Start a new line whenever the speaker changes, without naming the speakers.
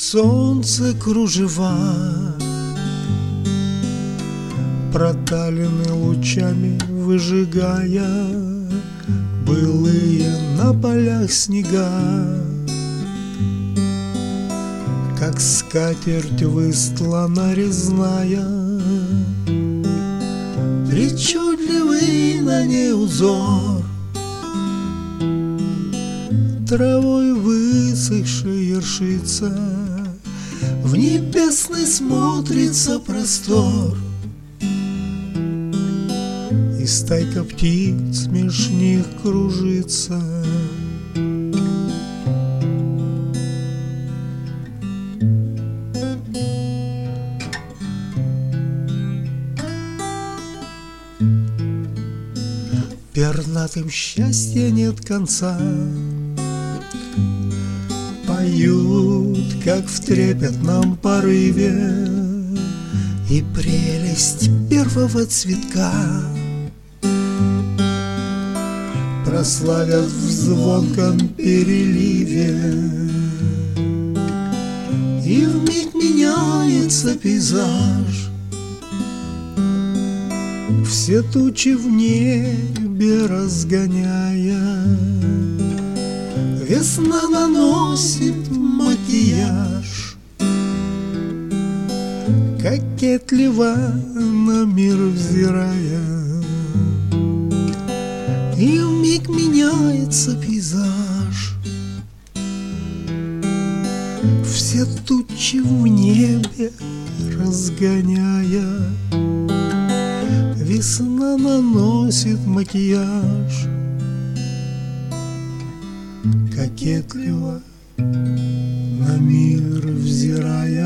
Солнце кружева проталены лучами, выжигая былые на полях снега. Как скатерть выстлана резная, причудливый на ней узор, травой высохшей ершится, в небесный смотрится простор. И стайка птиц меж них кружится. Пернатым счастья нет конца, поют, как в трепетном порыве, и прелесть первого цветка прославят в звонком переливе. И вмиг меняется пейзаж, все тучи в небе разгоняя. Весна наносит макияж, кокетливо на мир взирая. И вмиг меняется пейзаж, все тучи в небе разгоняя. Весна наносит макияж, кокетливо на мир взирая.